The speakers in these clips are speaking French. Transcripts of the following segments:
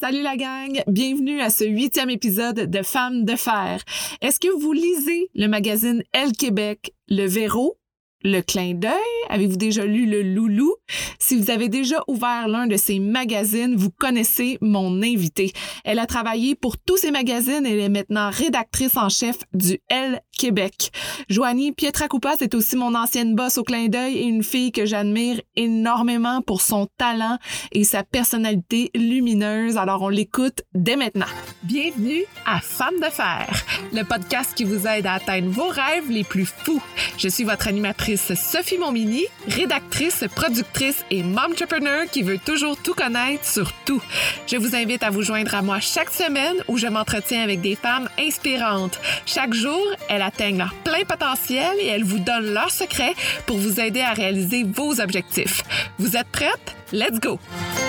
Salut la gang! Bienvenue à ce 8e épisode de Femmes de fer. Est-ce que vous lisez le magazine Elle Québec, Le Verrou, Le Clin d'œil? Avez-vous déjà lu Le Loulou? Si vous avez déjà ouvert l'un de ces magazines, vous connaissez mon invitée. Elle a travaillé pour tous ces magazines et elle est maintenant rédactrice en chef du Elle Québec. Joanie Pietracoupas est aussi mon ancienne boss au Clin d'œil et une fille que j'admire énormément pour son talent et sa personnalité lumineuse. Alors on l'écoute dès maintenant. Bienvenue à Femmes de fer, le podcast qui vous aide à atteindre vos rêves les plus fous. Je suis votre animatrice Sophie Montminy, rédactrice, productrice et momtrepreneur qui veut toujours tout connaître sur tout. Je vous invite à vous joindre à moi chaque semaine où je m'entretiens avec des femmes inspirantes. Chaque jour, elles atteignent leur plein potentiel et elles vous donnent leurs secrets pour vous aider à réaliser vos objectifs. Vous êtes prêtes? Let's go!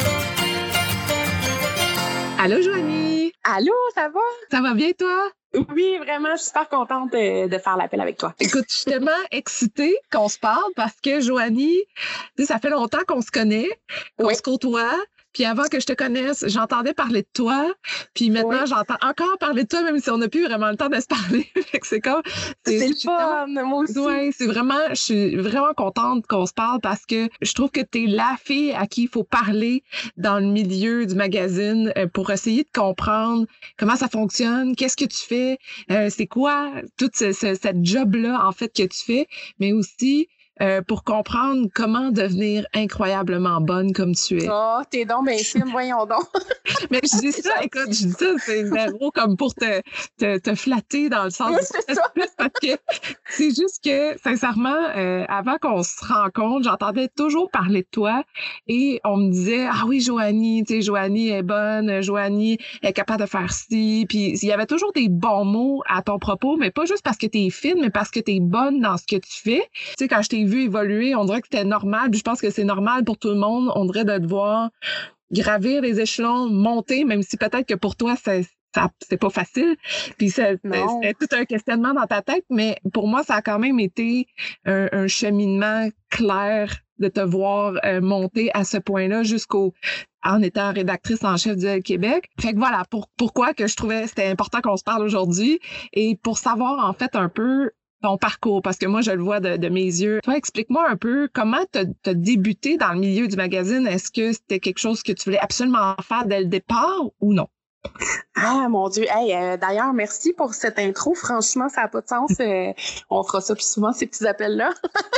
Allô, Joanie! Allô, ça va? Ça va bien, toi? Oui, vraiment, je suis super contente de faire l'appel avec toi. Écoute, je suis tellement excitée qu'on se parle parce que Joanie, tu sais, ça fait longtemps qu'on se connaît, qu'on se côtoie. Puis avant que je te connaisse, j'entendais parler de toi. Puis maintenant, j'entends encore parler de toi, même si on n'a plus vraiment le temps de se parler. Fait que c'est comme... C'est le fun, moi aussi. Ouais, je suis vraiment contente qu'on se parle parce que je trouve que t'es la fille à qui il faut parler dans le milieu du magazine pour essayer de comprendre comment ça fonctionne, qu'est-ce que tu fais, c'est quoi toute cette job-là, en fait, que tu fais, mais aussi... pour comprendre comment devenir incroyablement bonne comme tu es. Oh, t'es donc bien fine, voyons donc. Mais je dis ça, écoute, c'est zéro comme pour te flatter dans le sens parce que c'est juste que, sincèrement, avant qu'on se rencontre, j'entendais toujours parler de toi et on me disait, ah oui, Joanie, tu sais, Joanie est bonne, Joanie est capable de faire ci, puis il y avait toujours des bons mots à ton propos, mais pas juste parce que t'es fine, mais parce que t'es bonne dans ce que tu fais. Tu sais, quand je t'ai vu évoluer, on dirait que c'était normal, puis je pense que c'est normal pour tout le monde, on dirait de te voir gravir les échelons, monter, même si peut-être que pour toi, c'est pas facile, puis c'était tout un questionnement dans ta tête, mais pour moi, ça a quand même été un cheminement clair de te voir monter à ce point-là en étant rédactrice en chef du Québec. Fait que voilà, pourquoi que je trouvais que c'était important qu'on se parle aujourd'hui et pour savoir en fait un peu ton parcours, parce que moi, je le vois de mes yeux. Toi, explique-moi un peu comment t'as débuté dans le milieu du magazine. Est-ce que c'était quelque chose que tu voulais absolument faire dès le départ ou non? Ah, mon Dieu. Hey, d'ailleurs, merci pour cette intro. Franchement, ça n'a pas de sens. On fera ça plus souvent, ces petits appels-là.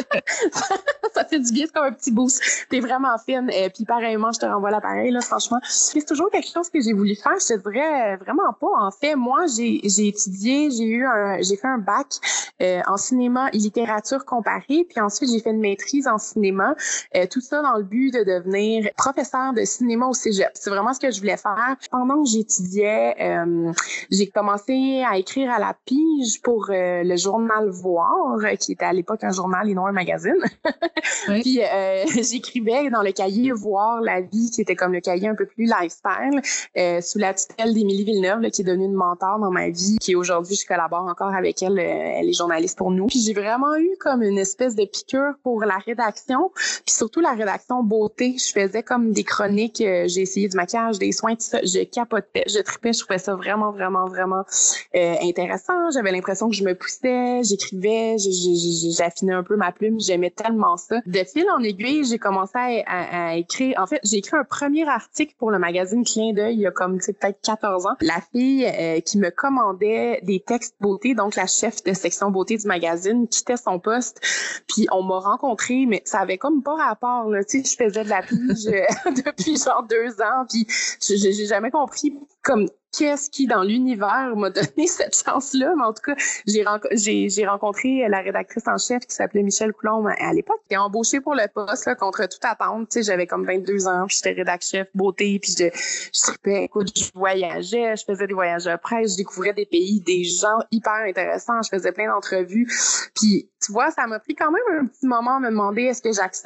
ça fait du bien, c'est comme un petit boost. T'es vraiment fine. Puis pareillement, je te renvoie l'appareil, là, franchement. C'est toujours quelque chose que j'ai voulu faire. Je te dirais vraiment pas. En fait, moi, j'ai étudié, j'ai fait un bac en cinéma et littérature comparée. Puis ensuite, j'ai fait une maîtrise en cinéma. Tout ça dans le but de devenir professeur de cinéma au cégep. C'est vraiment ce que je voulais faire. Pendant que j'étudiais, j'ai commencé à écrire à la pige pour le journal Voir, qui était à l'époque un journal et non un magazine. Oui. Puis j'écrivais dans le cahier Voir la vie, qui était comme le cahier un peu plus lifestyle, sous la tutelle d'Émilie Villeneuve, là, qui est devenue une mentor dans ma vie, qui aujourd'hui, je collabore encore avec elle, elle est journaliste pour nous. Puis j'ai vraiment eu comme une espèce de piqûre pour la rédaction, puis surtout la rédaction beauté. Je faisais comme des chroniques, j'ai essayé du maquillage, des soins, tout ça, je capotais. Je tripais, je trouvais ça vraiment, vraiment, vraiment intéressant. J'avais l'impression que je me poussais, j'écrivais, j'affinais un peu ma plume, j'aimais tellement ça. De fil en aiguille, j'ai commencé à écrire. En fait, j'ai écrit un premier article pour le magazine Clin d'œil il y a comme peut-être 14 ans. La fille qui me commandait des textes beauté, donc la chef de section beauté du magazine, quittait son poste, puis on m'a rencontrée, mais ça avait comme pas rapport, là. Tu sais, je faisais de la pige depuis genre 2 ans, puis j'ai jamais compris comme qu'est-ce qui, dans l'univers, m'a donné cette chance-là. Mais en tout cas, j'ai rencontré la rédactrice en chef qui s'appelait Michel Coulombe à l'époque. J'ai embauchée pour le poste là, contre toute attente. Tu sais, j'avais comme 22 ans, puis j'étais rédac-chef beauté, puis je tripais. Écoute, je voyageais, je faisais des voyages de presse, je découvrais des pays, des gens hyper intéressants, je faisais plein d'entrevues. Puis, tu vois, ça m'a pris quand même un petit moment à me demander est-ce que j'accepte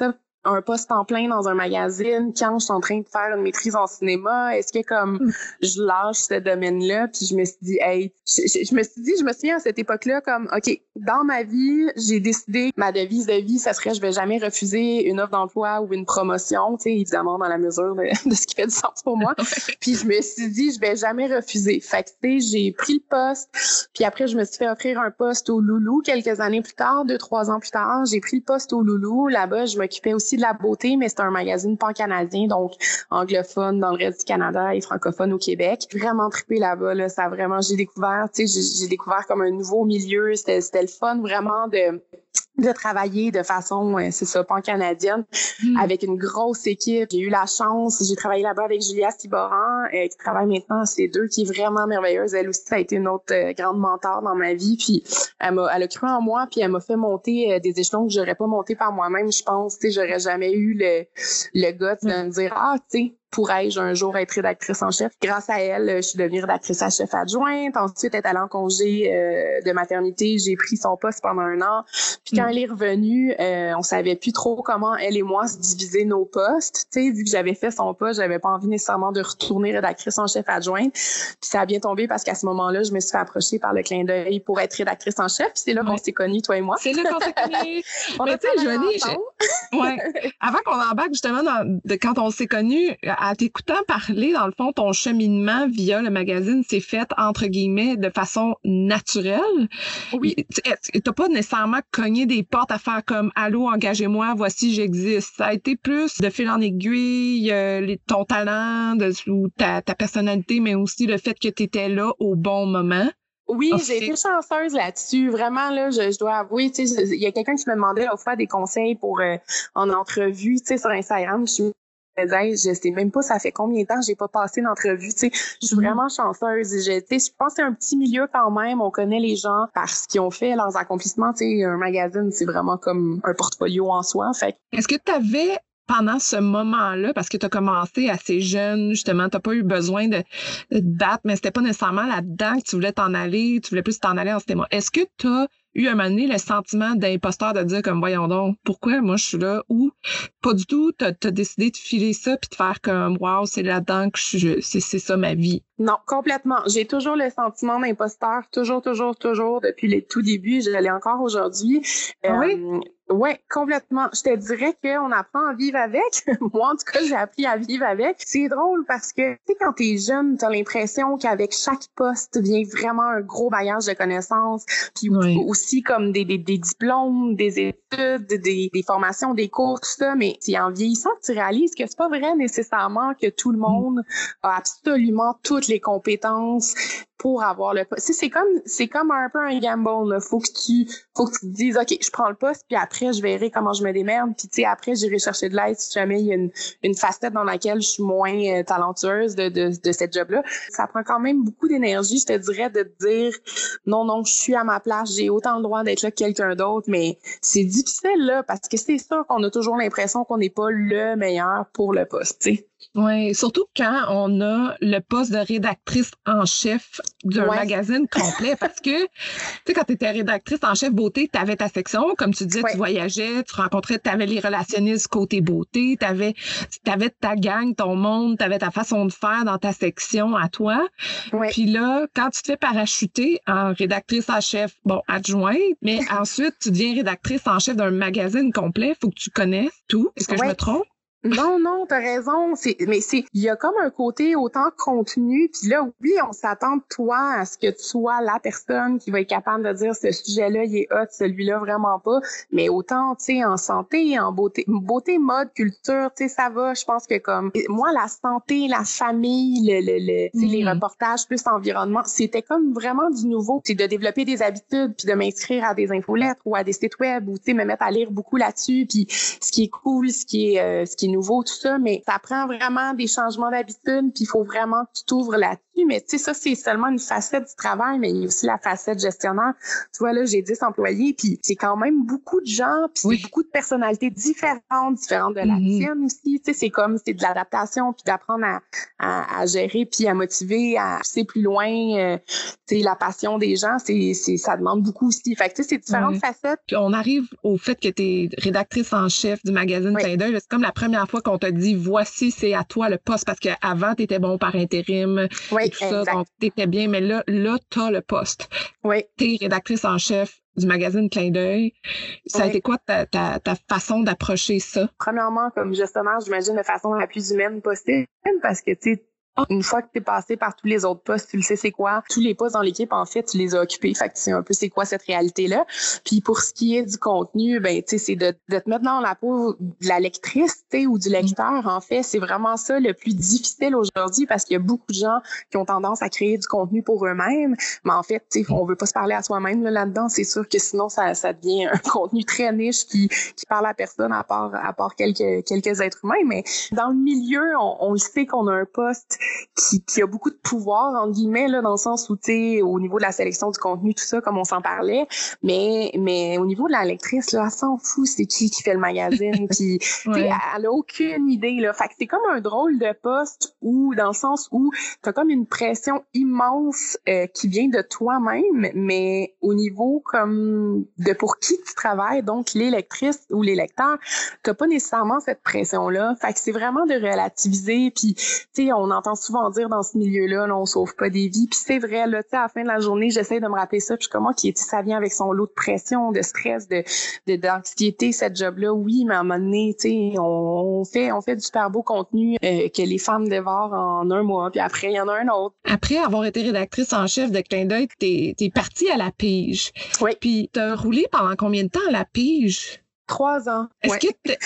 un poste en plein dans un magazine quand je suis en train de faire une maîtrise en cinéma? Est-ce que comme je lâche ce domaine-là? Puis je me suis dit, hey, je me souviens à cette époque-là comme, OK, dans ma vie, j'ai décidé, ma devise de vie, ça serait je vais jamais refuser une offre d'emploi ou une promotion, tu sais, évidemment dans la mesure de ce qui fait du sens pour moi. Puis je me suis dit, je vais jamais refuser. Fait que, tu sais, j'ai pris le poste, puis après, je me suis fait offrir un poste au Loulou quelques années plus tard, 2-3 ans plus tard. J'ai pris le poste au Loulou. Là-bas, je m'occupais aussi de la beauté, mais c'était un magazine pan-canadien, donc anglophone dans le reste du Canada et francophone au Québec. Vraiment trippé là-bas, là. Ça vraiment, j'ai découvert, tu sais, j'ai découvert comme un nouveau milieu. C'était le fun vraiment de travailler de façon, c'est ça, pan-canadienne, avec une grosse équipe. J'ai eu la chance, j'ai travaillé là-bas avec Julia Siboran, qui travaille maintenant à C2, qui est vraiment merveilleuse. Elle aussi, ça a été une autre grande mentor dans ma vie. Puis elle a cru en moi, puis elle m'a fait monter des échelons que j'aurais pas monté par moi-même, je pense. Tu sais, j'aurais jamais eu le guts de me dire, ah, tu sais, pourrais-je un jour être rédactrice en chef? Grâce à elle, je suis devenue rédactrice à chef adjointe. Ensuite, elle est allée en congé de maternité. J'ai pris son poste pendant 1 an. Puis quand elle est revenue, on savait plus trop comment elle et moi se diviser nos postes. Tu sais, vu que j'avais fait son poste, j'avais pas envie nécessairement de retourner rédactrice en chef adjointe. Puis ça a bien tombé parce qu'à ce moment-là, je me suis fait approcher par le clin d'œil pour être rédactrice en chef. Puis c'est là qu'on s'est connus, toi et moi. C'est là qu'on s'est connus. Mais tu sais, Joanie, avant qu'on embarque justement quand on s'est connus, à t'écoutant parler, dans le fond, ton cheminement via le magazine s'est fait, entre guillemets, de façon naturelle. Oui. T'as pas nécessairement cogné des portes à faire comme « Allô, engagez-moi, voici, j'existe ». Ça a été plus de fil en aiguille, ton talent ou ta personnalité, mais aussi le fait que tu étais là au bon moment. Oui, j'ai été chanceuse là-dessus. Vraiment, là, je dois avouer, tu sais, il y a quelqu'un qui me demandait l'autre fois des conseils pour en entrevue, tu sais, sur Instagram. Je sais même pas ça fait combien de temps j'ai pas passé d'entrevue, tu sais. Je suis vraiment chanceuse. Je pense que c'est un petit milieu quand même. On connaît les gens parce qu'ils ont fait leurs accomplissements. Tu sais, un magazine, c'est vraiment comme un portfolio en soi. Fait. Est-ce que tu avais pendant ce moment-là, parce que tu as commencé assez jeune, justement, tu n'as pas eu besoin de date, mais c'était pas nécessairement là-dedans que tu voulais t'en aller, tu voulais plus t'en aller en cinéma. Est-ce que tu as eu à un moment donné le sentiment d'imposteur de dire comme voyons donc, pourquoi moi je suis là, ou pas du tout, t'as décidé de filer ça puis de faire comme wow, c'est là-dedans que c'est ça ma vie? Non, complètement. J'ai toujours le sentiment d'imposteur, toujours, depuis les tout débuts, je l'ai encore aujourd'hui. Oui? Ouais, complètement. Je te dirais qu'on apprend à vivre avec. Moi, en tout cas, j'ai appris à vivre avec. C'est drôle parce que, tu sais, quand t'es jeune, t'as l'impression qu'avec chaque poste vient vraiment un gros bagage de connaissances, puis aussi comme des diplômes, des études, des formations, des cours, tout ça. Mais c'est en vieillissant que tu réalises que c'est pas vrai nécessairement que tout le monde a absolument toutes les compétences pour avoir le poste. C'est comme un peu un gamble, là. Faut que tu te dises, OK, je prends le poste, puis après, je verrai comment je me démerde, puis tu sais, après, j'irai chercher de l'aide si jamais il y a une facette dans laquelle je suis moins talentueuse de cette job-là. Ça prend quand même beaucoup d'énergie, je te dirais, de te dire, non, je suis à ma place, j'ai autant le droit d'être là que quelqu'un d'autre, mais c'est difficile, là, parce que c'est sûr qu'on a toujours l'impression qu'on n'est pas le meilleur pour le poste, tu sais. Oui, surtout quand on a le poste de rédactrice en chef d'un magazine complet, parce que, tu sais, quand tu étais rédactrice en chef beauté, tu avais ta section, comme tu disais, tu voyageais, tu rencontrais, tu avais les relationnistes côté beauté, tu avais ta gang, ton monde, tu avais ta façon de faire dans ta section à toi. Puis là, quand tu te fais parachuter en rédactrice en chef, adjointe, mais ensuite, tu deviens rédactrice en chef d'un magazine complet, il faut que tu connaisses tout. Est-ce que je me trompe? Non, t'as raison. Il y a comme un côté autant contenu. Puis là, oui, on s'attend de toi à ce que tu sois la personne qui va être capable de dire ce sujet-là, il est hot, celui-là vraiment pas. Mais autant, tu sais, en santé, en beauté, mode, culture, tu sais, ça va. Je pense que comme moi, la santé, la famille, les reportages plus environnement, c'était comme vraiment du nouveau. C'est de développer des habitudes, puis de m'inscrire à des infolettres ou à des sites web, ou tu sais, me mettre à lire beaucoup là-dessus. Puis ce qui est cool, ce qui est nouveau, tout ça, mais ça prend vraiment des changements d'habitude, puis il faut vraiment que tu t'ouvres là-dessus. Mais tu sais, ça, c'est seulement une facette du travail, mais il y a aussi la facette gestionnaire. Tu vois, là, j'ai 10 employés, puis c'est quand même beaucoup de gens, puis c'est beaucoup de personnalités différentes de la tienne aussi. Tu sais, c'est de l'adaptation, puis d'apprendre à gérer, puis à motiver, à pousser plus loin. Tu sais, la passion des gens, ça demande beaucoup aussi. Fait que tu sais, c'est différentes facettes. Puis on arrive au fait que tu es rédactrice en chef du magazine Clin d'œil. C'est comme la première fois qu'on t'a dit, voici, c'est à toi le poste, parce qu'avant, tu étais bon par intérim, et tout ça, donc tu étais bien, mais là tu as le poste. Oui. Tu es rédactrice en chef du magazine Clin d'œil. Ça a été quoi ta façon d'approcher ça? Premièrement, comme gestionnaire, j'imagine de façon la plus humaine possible, parce que tu sais, une fois que tu es passé par tous les autres postes, tu le sais c'est quoi. Tous les postes dans l'équipe, en fait, tu les as occupés. Fait que c'est un peu c'est quoi cette réalité-là. Puis pour ce qui est du contenu, ben tu sais, c'est de te mettre dans la peau de la lectrice, tu sais, ou du lecteur. En fait, c'est vraiment ça le plus difficile aujourd'hui parce qu'il y a beaucoup de gens qui ont tendance à créer du contenu pour eux-mêmes. Mais en fait, tu sais, on veut pas se parler à soi-même là-dedans. C'est sûr que sinon, ça devient un contenu très niche qui parle à personne à part quelques êtres humains. Mais dans le milieu, on le sait qu'on a un poste qui a beaucoup de pouvoir, entre guillemets, là, dans le sens où, tu sais, au niveau de la sélection du contenu, tout ça, comme on s'en parlait, mais au niveau de la lectrice, là, elle s'en fout, c'est qui fait le magazine, puis, tu sais, elle a aucune idée, là. Fait que c'est comme un drôle de poste où, dans le sens où t'as comme une pression immense qui vient de toi-même, mais au niveau comme de pour qui tu travailles, donc les lectrices ou les lecteurs, t'as pas nécessairement cette pression-là. Fait que c'est vraiment de relativiser, puis, tu sais, on entend souvent dire dans ce milieu-là, là, on sauve pas des vies. Puis c'est vrai, là, tu sais, à la fin de la journée, j'essaie de me rappeler ça. Puis je suis comme, OK, ça vient avec son lot de pression, de stress, d'anxiété, cette job-là. Oui, mais à un moment donné, tu sais, on fait du super beau contenu que les femmes dévorent en un mois. Puis après, il y en a un autre. Après avoir été rédactrice en chef de Clin d'œil, t'es partie à la Pige. Oui. Puis t'as roulé pendant combien de temps à la Pige? 3 ans. Est-ce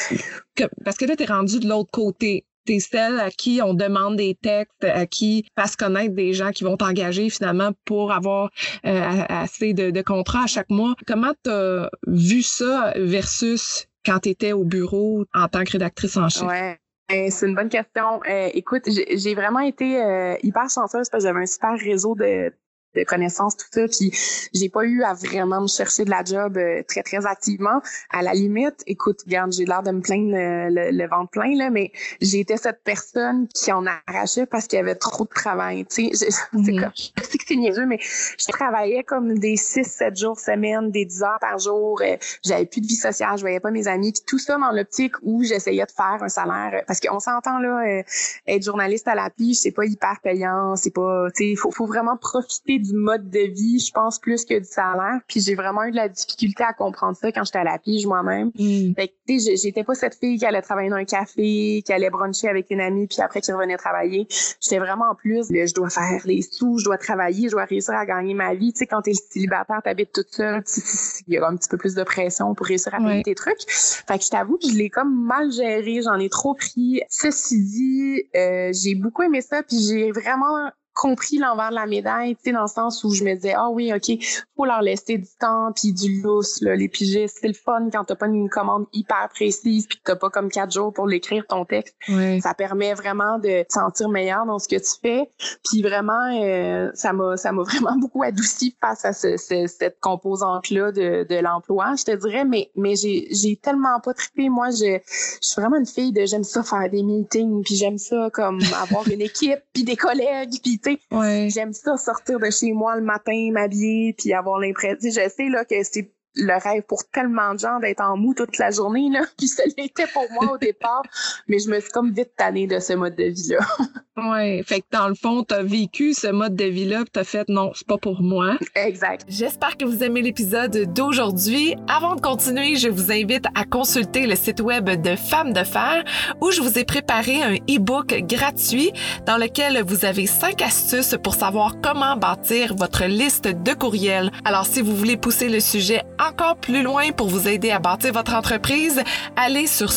parce que là, t'es rendue de l'autre côté. T'es celle à qui on demande des textes, à qui fasse connaître des gens qui vont t'engager finalement pour avoir assez de contrats à chaque mois. Comment t'as vu ça versus quand t'étais au bureau en tant que rédactrice en chef? Ouais. C'est une bonne question. Écoute, j'ai vraiment été hyper chanceuse parce que j'avais un super réseau de connaissances, tout ça, puis j'ai pas eu à vraiment me chercher de la job très, très activement. À la limite, écoute, regarde, j'ai l'air de me plaindre le ventre plein, là, mais j'étais cette personne qui en arrachait parce qu'il y avait trop de travail, tu sais. Je sais que c'est niaiseux, mais je travaillais comme des 6-7 jours semaine, des 10 heures par jour, j'avais plus de vie sociale, je voyais pas mes amis, puis tout ça dans l'optique où j'essayais de faire un salaire, parce qu'on s'entend, là, être journaliste à la Pige, c'est pas hyper payant, c'est pas, tu sais, faut vraiment profiter du mode de vie, je pense, plus que du salaire. Puis j'ai vraiment eu de la difficulté à comprendre ça quand j'étais à la Pige moi-même. Fait que, tu sais, j'étais pas cette fille qui allait travailler dans un café, qui allait bruncher avec une amie, puis après qui revenait travailler. J'étais vraiment en plus, là, je dois faire des sous, je dois travailler, je dois réussir à gagner ma vie. Tu sais, quand t'es célibataire, t'habites toute seule, il y a un petit peu plus de pression pour réussir à payer tes trucs. Fait que je t'avoue que je l'ai comme mal géré, j'en ai trop pris. Ceci dit, j'ai beaucoup aimé ça, puis j'ai vraiment compris l'envers de la médaille, tu sais, dans le sens où je me disais, ah oui, OK, faut leur laisser du temps puis du lousse, là, les pigistes. C'est le fun quand t'as pas une commande hyper précise puis que t'as pas comme 4 jours pour l'écrire ton texte. Ça permet vraiment de te sentir meilleur dans ce que tu fais. Puis vraiment, ça m'a vraiment beaucoup adouci face à cette composante-là de l'emploi, je te dirais, mais j'ai tellement pas trippé. Moi, je suis vraiment une fille j'aime ça faire des meetings puis j'aime ça comme avoir une équipe puis des collègues puis j'aime ça sortir de chez moi le matin, m'habiller, puis avoir l'impression. Je sais là que c'est le rêve pour tellement de gens d'être en mou toute la journée, là, puis ça l'était pour moi au départ, mais je me suis comme vite tannée de ce mode de vie-là. Ouais, fait que dans le fond, t'as vécu ce mode de vie-là, pis t'as fait non, c'est pas pour moi. Exact. J'espère que vous aimez l'épisode d'aujourd'hui. Avant de continuer, je vous invite à consulter le site web de Femmes de Fer où je vous ai préparé un e-book gratuit dans lequel vous avez 5 astuces pour savoir comment bâtir votre liste de courriels. Alors, si vous voulez pousser le sujet encore plus loin pour vous aider à bâtir votre entreprise, allez sur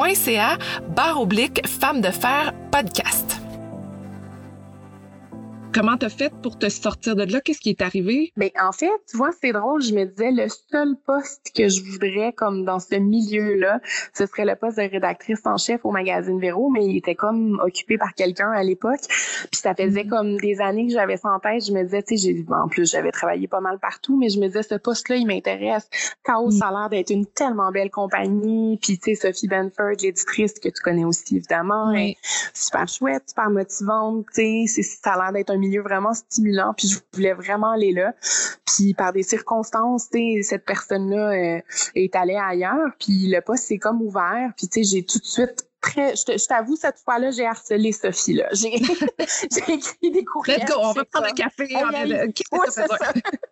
sophiem.ca/Femmes de Fer podcast. Comment t'as fait pour te sortir de là? Qu'est-ce qui est arrivé? Ben, en fait, tu vois, c'est drôle. Je me disais, le seul poste que je voudrais, comme dans ce milieu-là, ce serait le poste de rédactrice en chef au magazine Véro, mais il était comme occupé par quelqu'un à l'époque. Puis ça faisait comme des années que j'avais ça en tête. Je me disais, tu sais, en plus, j'avais travaillé pas mal partout, mais je me disais, ce poste-là, il m'intéresse. Chaos, ça a l'air d'être une tellement belle compagnie. Puis, tu sais, Sophie Benford, l'éditrice que tu connais aussi, évidemment, Oui. super chouette, super motivante, tu sais, ça a l'air d'être un milieu vraiment stimulant, puis je voulais vraiment aller là. Puis par des circonstances, tu sais, cette personne-là est allée ailleurs, puis le poste s'est comme ouvert, puis tu sais, j'ai tout de suite je t'avoue, cette fois-là, j'ai harcelé Sophie, là. J'ai écrit des courriels. Let's go, on va prendre un café. Ouais, c'est ça.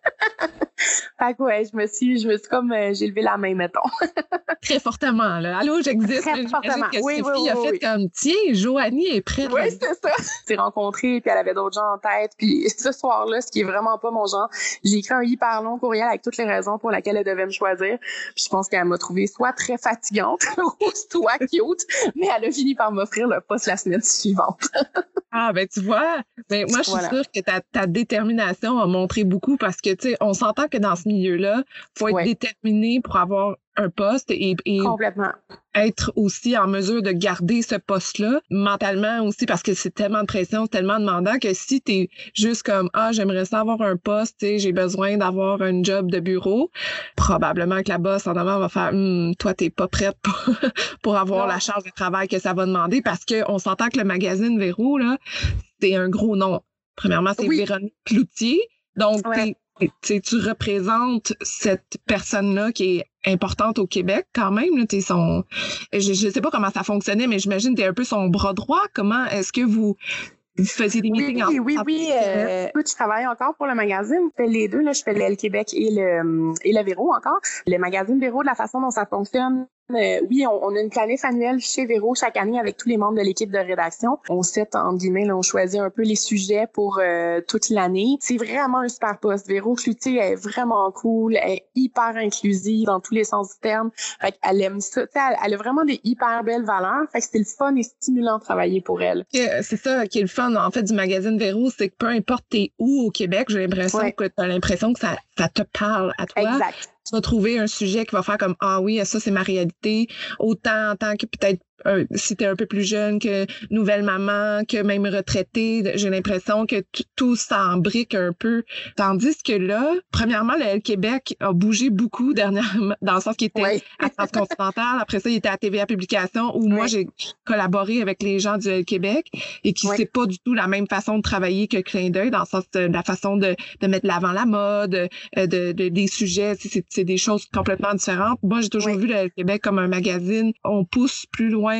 Fait que ouais, je me suis comme, j'ai levé la main, mettons. Très fortement, là. Allô, j'existe. Très fortement. Que Oui, Sophie a fait comme, tiens, Joanie est prête. Oui, c'est ça. On s'est rencontrés, puis elle avait d'autres gens en tête. Puis ce soir-là, ce qui est vraiment pas mon genre, j'ai écrit un hyper long courriel avec toutes les raisons pour lesquelles elle devait me choisir. Puis je pense qu'elle m'a trouvé soit très fatigante ou soit cute, mais elle a fini par m'offrir le poste la semaine suivante. Ah, ben tu vois, ben, moi, je suis sûre que ta détermination a montré beaucoup parce que, tu sais, on s'entend que dans ce milieu-là, faut être déterminé pour avoir un poste et complètement être aussi en mesure de garder ce poste-là mentalement aussi parce que c'est tellement de pression, tellement demandant que si t'es juste comme j'aimerais ça avoir un poste, tu sais, j'ai besoin d'avoir un job de bureau, probablement que la boss en avant va faire toi t'es pas prête pour avoir la charge de travail que ça va demander parce que on s'entend que le magazine Véro là, c'est un gros nom. Premièrement, c'est Véronique Cloutier. Donc tu représentes cette personne-là qui est importante au Québec quand même. Là, je sais pas comment ça fonctionnait, mais j'imagine que t'es un peu son bras droit. Comment est-ce que vous faisiez des meetings ensemble? Oui. Je travaille encore pour le magazine. Je fais les deux. Là, je fais le Québec et le Véro encore. Le magazine Véro, de la façon dont ça fonctionne, on a une planif annuelle chez Véro chaque année avec tous les membres de l'équipe de rédaction. On set, entre guillemets, là, on choisit un peu les sujets pour toute l'année. C'est vraiment un super poste. Véro Cloutier est vraiment cool, elle est hyper inclusive dans tous les sens du terme. Fait qu'elle aime ça. Elle a vraiment des hyper belles valeurs. Fait que c'est le fun et stimulant de travailler pour elle. C'est ça qui est le fun, en fait, du magazine Véro, c'est que peu importe t'es où au Québec, j'ai l'impression que t'as l'impression que ça te parle à toi. Exact. Tu vas trouver un sujet qui va faire comme oui, ça c'est ma réalité, autant en tant que peut-être si t'es un peu plus jeune que nouvelle maman, que même retraitée, j'ai l'impression que tout s'embrique un peu. Tandis que là, premièrement, le Québec a bougé beaucoup dernièrement, dans le sens qu'il était à Transcontinental. Après ça, il était à TVA Publications, où moi, j'ai collaboré avec les gens du Québec et qui c'est pas du tout la même façon de travailler que Clin d'œil, dans le sens de la façon de mettre l'avant la mode, des sujets, c'est des choses complètement différentes. Moi, j'ai toujours vu le Québec comme un magazine. On pousse plus loin,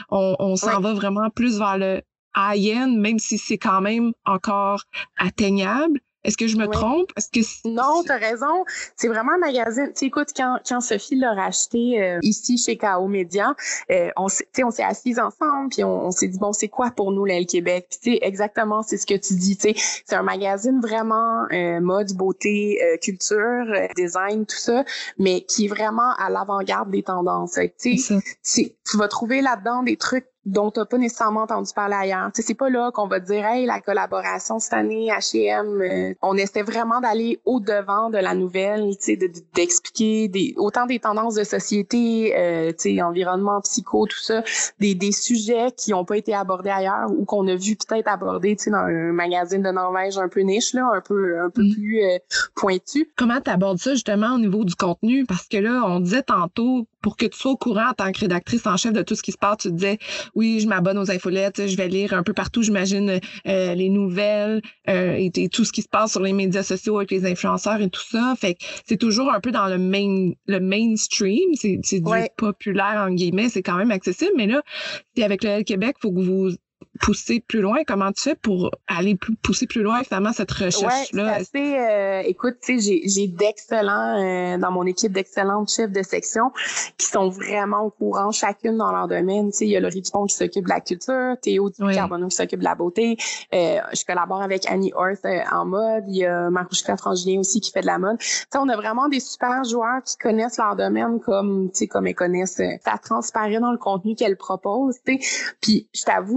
on s'en va vraiment plus vers le high-end, même si c'est quand même encore atteignable. Est-ce que je me trompe? Non, t'as raison. C'est vraiment un magazine. Tu sais, écoute, quand Sophie l'a racheté ici chez KO Média, on s'est assises ensemble puis on s'est dit bon, c'est quoi pour nous là, le Québec? Puis tu sais, exactement, c'est ce que tu dis. Tu sais, c'est un magazine vraiment mode, beauté, culture, design, tout ça, mais qui est vraiment à l'avant-garde des tendances. Tu sais, tu vas trouver là-dedans des trucs dont t'as pas nécessairement entendu parler ailleurs. Tu sais, c'est pas là qu'on va te dire hey, la collaboration cette année H&M, on essaie vraiment d'aller au devant de la nouvelle, tu sais, d'expliquer autant des tendances de société, tu sais, environnement, psycho, tout ça, des sujets qui ont pas été abordés ailleurs ou qu'on a vu peut-être abordés, tu sais, dans un magazine de Norvège un peu niche là, un peu plus pointu. Comment t'abordes ça justement au niveau du contenu? Parce que là, on disait tantôt, pour que tu sois au courant en tant que rédactrice en chef de tout ce qui se passe, tu disais oui, je m'abonne aux infolettes, je vais lire un peu partout, j'imagine, les nouvelles et tout ce qui se passe sur les médias sociaux avec les influenceurs et tout ça. Fait que c'est toujours un peu dans le mainstream, c'est du populaire, en guillemets, c'est quand même accessible. Mais là, si avec le Québec, il faut que vous poussez plus loin. Comment tu fais pour aller pousser plus loin, finalement, cette recherche-là? Écoute, tu sais, j'ai d'excellents, dans mon équipe d'excellentes chefs de section qui sont vraiment au courant, chacune dans leur domaine. Tu sais, il y a Laurie Dupont qui s'occupe de la culture, Théo Carbonneau qui s'occupe de la beauté. Je collabore avec Annie Horth en mode. Il y a Marouchka Frangilien aussi qui fait de la mode. Tu sais, on a vraiment des super joueurs qui connaissent leur domaine comme elles connaissent. Ça transparaît dans le contenu qu'elles proposent, tu sais. Puis, je t'avoue, c'est elle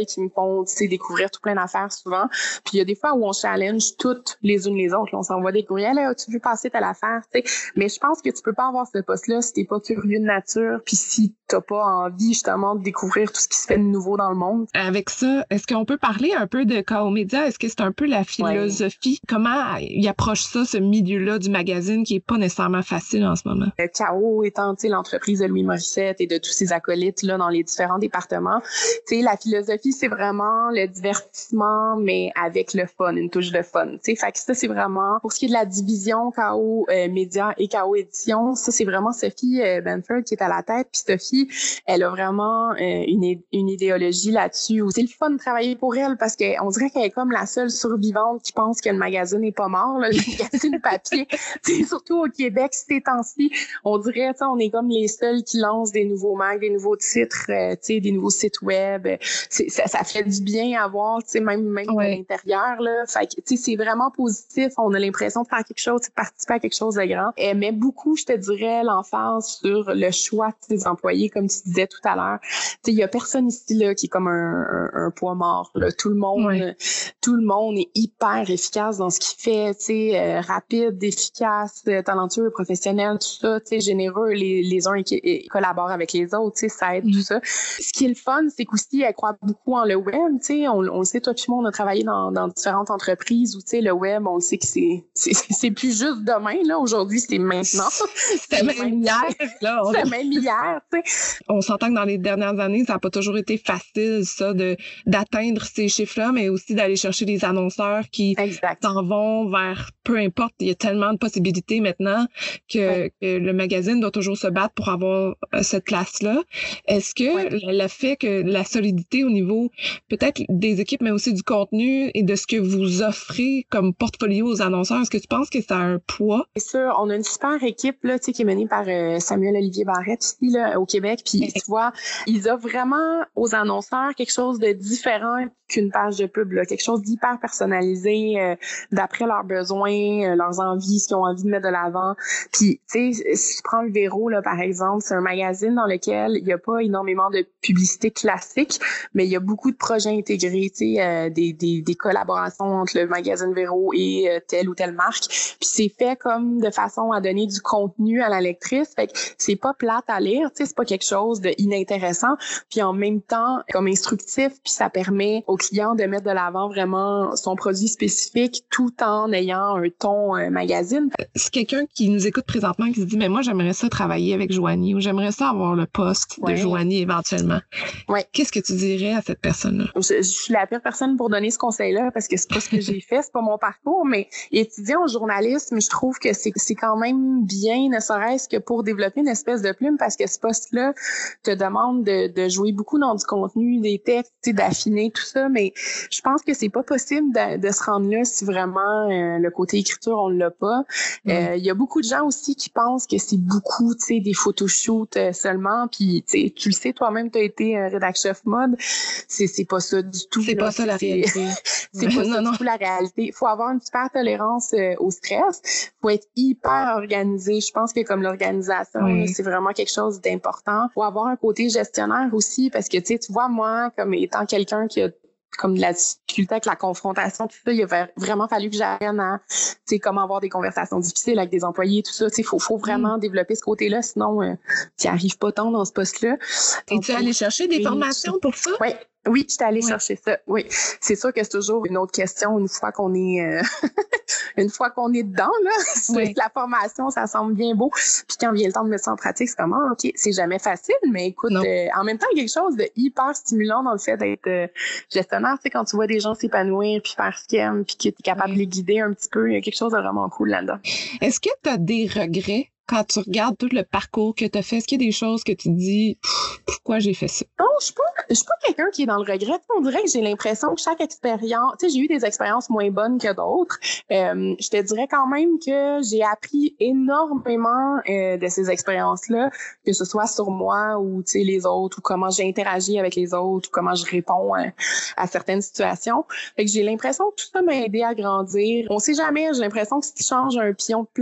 qui me font, tu sais, découvrir tout plein d'affaires souvent. Puis il y a des fois où on challenge toutes les unes les autres. Là, on s'envoie des courriels, as-tu vu passer telle affaire, tu sais. Mais je pense que tu peux pas avoir ce poste-là si t'es pas curieux de nature, puis si t'as pas envie justement de découvrir tout ce qui se fait de nouveau dans le monde. Avec ça, est-ce qu'on peut parler un peu de KO Média? Est-ce que c'est un peu la philosophie? Comment il approche ça, ce milieu-là du magazine qui est pas nécessairement facile en ce moment? KO étant, tu sais, l'entreprise de Louis Morissette et de tous ses acolytes là dans les différents départements. Tu sais, la philosophie, c'est vraiment le divertissement, mais avec le fun, une touche de fun. Tu sais, fait que ça, c'est vraiment, pour ce qui est de la division KO Média et KO Édition, ça, c'est vraiment Sophie Benford qui est à la tête. Puis Sophie, elle a vraiment une idéologie là-dessus. C'est le fun de travailler pour elle parce qu'on dirait qu'elle est comme la seule survivante qui pense que le magazine n'est pas mort, là, le magazine papier. Tu sais, surtout au Québec, ces temps-ci, on dirait, tu sais, on est comme les seuls qui lancent des nouveaux mags, des nouveaux titres, tu sais, des nouveaux sites web. Ça fait du bien à voir, tu sais, même de l'intérieur, là. Fait que, tu sais, c'est vraiment positif. On a l'impression de faire quelque chose, de participer à quelque chose de grand. Elle met beaucoup, je te dirais, l'emphase sur le choix de ses employés, comme tu disais tout à l'heure. Tu sais, il y a personne ici, là, qui est comme un poids mort, là. Tout le monde est hyper efficace dans ce qu'il fait, tu sais, rapide, efficace, talentueux, professionnel, tout ça, tu sais, généreux, les uns qui collaborent avec les autres, tu sais, ça aide, tout ça. Ce qui est le fun, c'est qu'aussi, elle croit beaucoup en le web, tu sais, on le sait, toi puis moi, on a travaillé dans différentes entreprises où, tu sais, le web, on le sait que c'est plus juste demain, là, aujourd'hui, c'est maintenant. C'était même hier, là. C'était même hier, tu sais. On s'entend que dans les dernières années, ça n'a pas toujours été facile, ça, d'atteindre ces chiffres-là, mais aussi d'aller chercher des annonceurs qui s'en vont vers peu importe. Il y a tellement de possibilités maintenant que le magazine doit toujours se battre pour avoir cette place-là. Est-ce que le fait que la solidité au niveau peut-être des équipes, mais aussi du contenu et de ce que vous offrez comme portfolio aux annonceurs, est-ce que tu penses que ça a un poids? C'est sûr, on a une super équipe là, tu sais, qui est menée par Samuel-Olivier Barrette ici là, au Québec. Puis tu vois, ils offrent vraiment aux annonceurs quelque chose de différent qu'une page de pub, là, quelque chose d'hyper personnalisé d'après leurs besoins, leurs envies, ce qu'ils ont envie de mettre de l'avant. Puis, tu sais, si tu prends le Véro, là, par exemple, c'est un magazine dans lequel il n'y a pas énormément de publicité classique, mais il y a beaucoup de projets intégrés, tu sais, des collaborations entre le magazine Véro et telle ou telle marque. Puis c'est fait comme de façon à donner du contenu à la lectrice. Fait que c'est pas plate à lire, tu sais, c'est pas quelque chose de inintéressant. Puis en même temps, comme instructif, puis ça permet au client de mettre de l'avant vraiment son produit spécifique tout en ayant un ton magazine. C'est quelqu'un qui nous écoute présentement qui se dit, mais moi, j'aimerais ça travailler avec Joanie ou j'aimerais ça avoir le poste de Joanie éventuellement. Qu'est-ce que tu dirais à cette personne-là? Je suis la pire personne pour donner ce conseil-là parce que c'est pas ce que j'ai fait, c'est pas mon parcours, mais étudier en journalisme, je trouve que c'est quand même bien, ne serait-ce que pour développer une espèce de plume parce que ce poste-là te demande de jouer beaucoup dans du contenu, des textes, d'affiner tout ça, mais je pense que c'est pas possible de se rendre là si vraiment le côté écriture, on l'a pas. Il y a beaucoup de gens aussi qui pensent que c'est beaucoup, tu sais, des photoshoots seulement, puis tu le sais, toi-même, tu as été rédac chef mode, c'est pas ça du tout. C'est pas ça la réalité. C'est pas ça du tout la réalité. Il faut avoir une super tolérance au stress. Il faut être hyper organisé. Je pense que comme l'organisation, là, c'est vraiment quelque chose d'important. Il faut avoir un côté gestionnaire aussi parce que, tu vois, moi, comme étant quelqu'un qui a comme de la difficulté avec la confrontation, tout ça, il a vraiment fallu que j'apprenne à, tu sais, comment avoir des conversations difficiles avec des employés, tout ça, tu sais, faut vraiment développer ce côté-là, sinon, tu n'y arrives pas tant dans ce poste-là. Et tu es allé chercher des formations pour ça? Oui, j'étais allée chercher ça. Oui, c'est sûr que c'est toujours une autre question une fois qu'on est une fois qu'on est dedans là. La formation, ça semble bien beau. Puis quand vient le temps de mettre ça en pratique, c'est comme OK, c'est jamais facile, mais écoute, en même temps, il y a quelque chose de hyper stimulant dans le fait d'être gestionnaire. Tu sais, quand tu vois des gens s'épanouir puis faire ce qu'ils aiment, puis que tu es capable de les guider un petit peu, il y a quelque chose de vraiment cool là-dedans. Est-ce que tu as des regrets? Quand tu regardes tout le parcours que tu as fait, est-ce qu'il y a des choses que tu te dis pourquoi j'ai fait ça? Non, je suis pas quelqu'un qui est dans le regret. On dirait que j'ai l'impression que chaque expérience, tu sais, j'ai eu des expériences moins bonnes que d'autres. Je te dirais quand même que j'ai appris énormément de ces expériences-là, que ce soit sur moi ou tu sais les autres, ou comment j'ai interagi avec les autres, ou comment je réponds à certaines situations. Fait que j'ai l'impression que tout ça m'a aidé à grandir. On sait jamais, j'ai l'impression que si tu changes un pion de place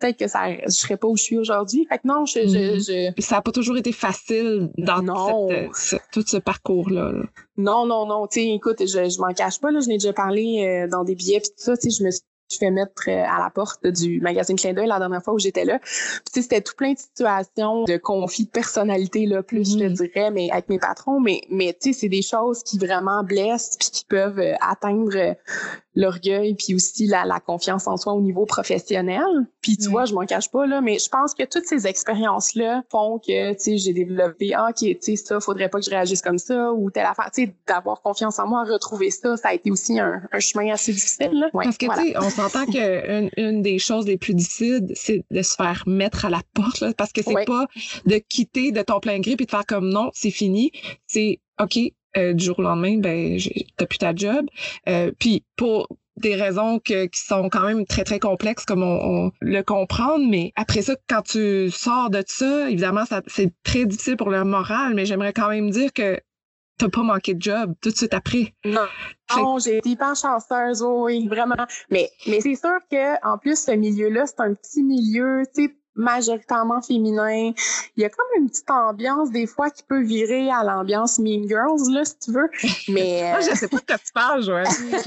peut-être que je serais pas où je suis aujourd'hui. Fait que non, Ça n'a pas toujours été facile dans tout ce parcours-là. Là. Non. Tu sais, écoute, je m'en cache pas, là. Je n'ai déjà parlé dans des billets pis tout ça. Tu sais, je me suis fait mettre à la porte du magazine Clin d'œil la dernière fois où j'étais là. Puis, c'était tout plein de situations de conflits de personnalité, là, plus je te dirais, mais avec mes patrons. Mais tu sais, c'est des choses qui vraiment blessent puis qui peuvent atteindre l'orgueil puis aussi la confiance en soi au niveau professionnel. Puis tu vois, je m'en cache pas, là, mais je pense que toutes ces expériences-là font que, tu sais, j'ai développé, OK, tu sais, ça, faudrait pas que je réagisse comme ça ou telle affaire. Tu sais, d'avoir confiance en moi, retrouver ça a été aussi un chemin assez difficile, là. Ouais, parce que, tu sais, on s'entend qu'une des choses les plus difficiles, c'est de se faire mettre à la porte, là, parce que c'est pas de quitter de ton plein gré puis de faire comme non, c'est fini. C'est, OK, du jour au lendemain, t'as plus ta job. Puis pour des raisons qui sont quand même très, très complexes, comme on le comprendre, mais après ça, quand tu sors de ça, évidemment, c'est très difficile pour le moral, mais j'aimerais quand même dire que t'as pas manqué de job tout de suite après. Non, j'ai été hyper chanceuse, oui, vraiment. Mais c'est sûr que en plus, ce milieu-là, c'est un petit milieu, tu sais, majoritairement féminin. Il y a comme une petite ambiance des fois qui peut virer à l'ambiance Mean Girls, là, si tu veux. Mais moi, je sais pas de quoi tu parles, Joël.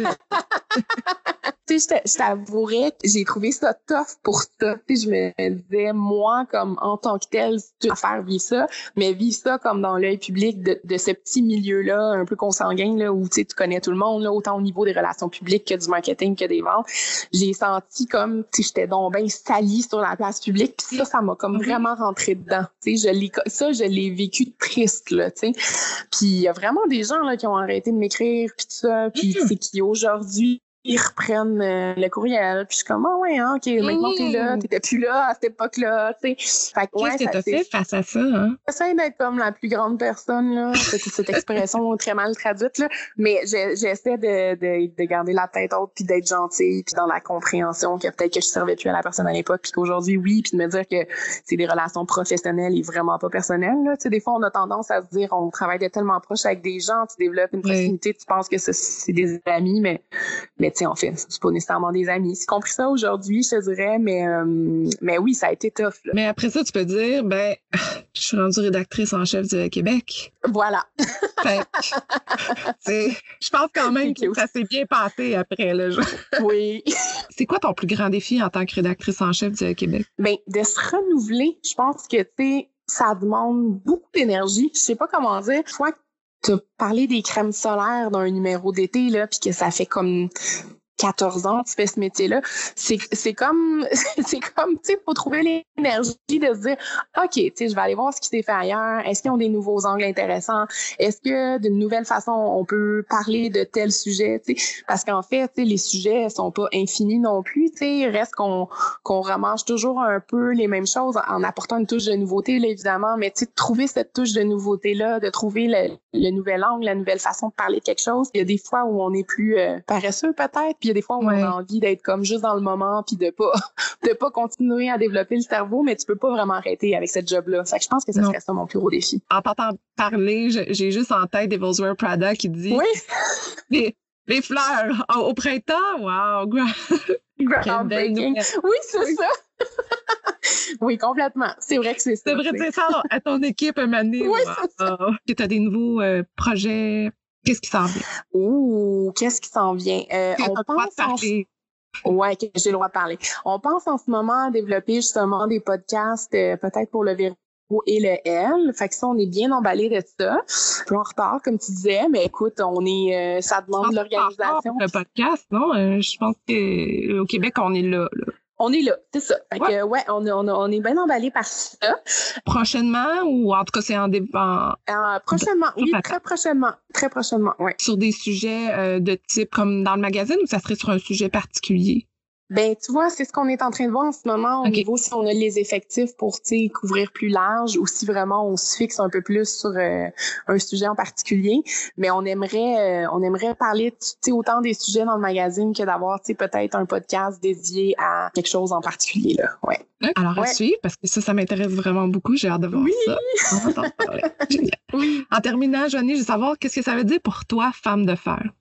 Tu sais, je t'avouerais que j'ai trouvé ça tough pour ça. Tu sais, je me disais, moi, comme en tant que telle, tu vas faire vivre ça, mais vivre ça comme dans l'œil public de ce petit milieu-là, un peu consanguin, là, où tu sais, tu connais tout le monde, là, autant au niveau des relations publiques que du marketing que des ventes. J'ai senti comme, tu sais, j'étais donc bien salie sur la place publique. Puis ça m'a comme vraiment rentré dedans. Tu sais, je l'ai vécu triste, là, tu sais. Puis il y a vraiment des gens, là, qui ont arrêté de m'écrire, puis tout ça, puis tu sais, qui aujourd'hui, ils reprennent le courriel, puis je suis comme, ah ouais, hein, OK, maintenant t'es là, t'étais plus là à cette époque-là, tu sais. Qu'est-ce que t'as fait face à ça, hein? J'essaie d'être comme la plus grande personne, là, cette expression très mal traduite, là, mais j'essaie de garder la tête haute, puis d'être gentille, puis dans la compréhension que peut-être que je servais plus à la personne à l'époque, puis qu'aujourd'hui, oui, puis de me dire que c'est des relations professionnelles et vraiment pas personnelles, là. Tu sais, des fois, on a tendance à se dire, on travaille de tellement proche avec des gens, tu développes une proximité, tu penses que c'est des amis, mais tu sais, en fait, c'est pas nécessairement des amis. J'ai compris ça aujourd'hui, je te dirais, mais oui, ça a été tough, là. Mais après ça, tu peux dire, je suis rendue rédactrice en chef du Québec. Voilà. Je pense quand même que ça s'est bien passé après, là. Oui. C'est quoi ton plus grand défi en tant que rédactrice en chef du Québec? De se renouveler, je pense que, tu sais, ça demande beaucoup d'énergie. Je sais pas comment dire. Je crois que tu as parlé des crèmes solaires dans un numéro d'été, là, puis que ça fait comme 14 ans que tu fais ce métier-là. C'est comme, tu sais, faut trouver l'énergie de se dire, OK, tu sais, je vais aller voir ce qui s'est fait ailleurs. Est-ce qu'ils ont des nouveaux angles intéressants? Est-ce que d'une nouvelle façon, on peut parler de tel sujet, tu sais? Parce qu'en fait, tu sais, les sujets sont pas infinis non plus, tu sais. Il reste qu'on remange toujours un peu les mêmes choses en apportant une touche de nouveauté, là, évidemment. Mais tu sais, de trouver cette touche de nouveauté-là, de trouver le nouvel angle, la nouvelle façon de parler de quelque chose. Il y a des fois où on est plus paresseux, peut-être. Puis il y a des fois où on a envie d'être comme juste dans le moment puis de pas continuer à développer le cerveau, mais tu peux pas vraiment arrêter avec cette job-là. Fait que je pense que ça serait ça mon plus gros défi. En t'entendant parler, j'ai juste en tête Devil's Wear Prada qui dit les fleurs au printemps, wow, groundbreaking. Oui, c'est ça. Oui, complètement. C'est vrai que c'est ça. C'est vrai, dire ça à ton équipe un moment donné. Oui, c'est ça. Que tu as des nouveaux projets. Qu'est-ce qui s'en vient? Ouh, qu'est-ce qui s'en vient? On pense Ouais, que j'ai le droit de parler. On pense en ce moment à développer justement des podcasts, peut-être pour le Véro et le L. Fait que ça, on est bien emballé de ça. Un peu en retard, comme tu disais, mais écoute, ça demande de l'organisation. Le podcast, non? Je pense qu'au Québec, on est là. On est là, c'est ça. Fait que, on est bien emballé par ça. Prochainement, ou en tout cas, c'est prochainement, oui, très prochainement, oui. Sur des sujets de type comme dans le magazine, ou ça serait sur un sujet particulier? Tu vois, c'est ce qu'on est en train de voir en ce moment au niveau si on a les effectifs pour, tu sais, couvrir plus large ou si vraiment on se fixe un peu plus sur un sujet en particulier. Mais on aimerait parler, tu sais, autant des sujets dans le magazine que d'avoir, tu sais, peut-être un podcast dédié à quelque chose en particulier, là. Ouais. Alors, à suivre, parce que ça m'intéresse vraiment beaucoup. J'ai hâte de voir ça. On va t'en parler. Génial. Oui. En terminant, Joanie, je veux savoir qu'est-ce que ça veut dire pour toi, femme de fer?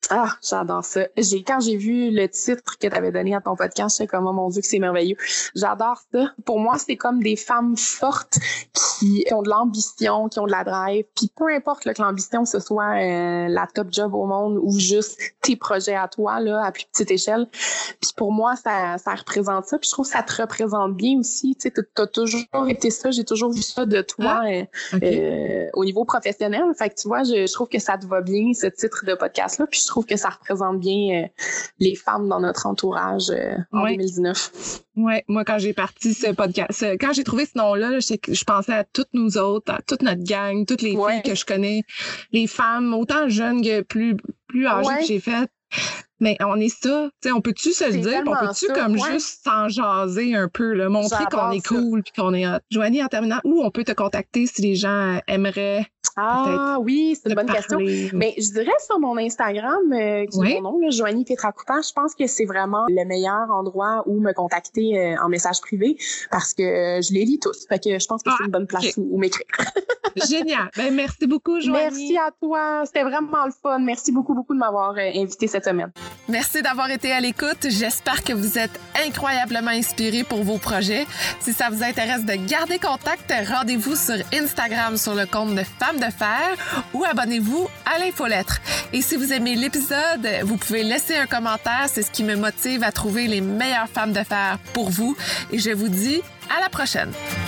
Ah, j'adore ça. Quand j'ai vu le titre que tu avais donné à ton podcast, j'étais comme, oh mon Dieu, que c'est merveilleux. J'adore ça. Pour moi, c'est comme des femmes fortes qui ont de l'ambition, qui ont de la drive. Puis peu importe là, que l'ambition, ce soit la top job au monde ou juste tes projets à toi, là, à plus petite échelle. Puis pour moi, ça représente ça. Puis je trouve que ça te représente bien aussi. Tu sais, t'as toujours été ça. J'ai toujours vu ça de toi au niveau professionnel. Fait que tu vois, je trouve que ça te va bien, ce titre de podcast-là. Puis je trouve que ça représente bien les femmes dans notre entourage en 2019. Oui, moi, quand j'ai parti ce podcast, quand j'ai trouvé ce nom-là, je pensais à toutes nous autres, à toute notre gang, toutes les filles que je connais, les femmes, autant jeunes que plus âgées que j'ai faites. Mais on est ça, tu sais, on peut-tu se le dire, on peut-tu ça, comme juste s'en jaser un peu, là, montrer qu'on est cool puis qu'on est hot. Joanie, en terminant, où on peut te contacter si les gens aimeraient? Ah oui, c'est une bonne question. Mais je dirais sur mon Instagram, qui est mon nom, là, Joanie Pietracoutant, je pense que c'est vraiment le meilleur endroit où me contacter en message privé parce que je les lis tous. Fait que je pense que c'est une bonne place où m'écrire. Génial. Ben, merci beaucoup, Joanie. Merci à toi. C'était vraiment le fun. Merci beaucoup de m'avoir invité cette semaine. Merci d'avoir été à l'écoute. J'espère que vous êtes incroyablement inspirés pour vos projets. Si ça vous intéresse de garder contact, rendez-vous sur Instagram sur le compte de Femmes de Fer ou abonnez-vous à l'infolettre. Et si vous aimez l'épisode, vous pouvez laisser un commentaire. C'est ce qui me motive à trouver les meilleures femmes de fer pour vous. Et je vous dis à la prochaine.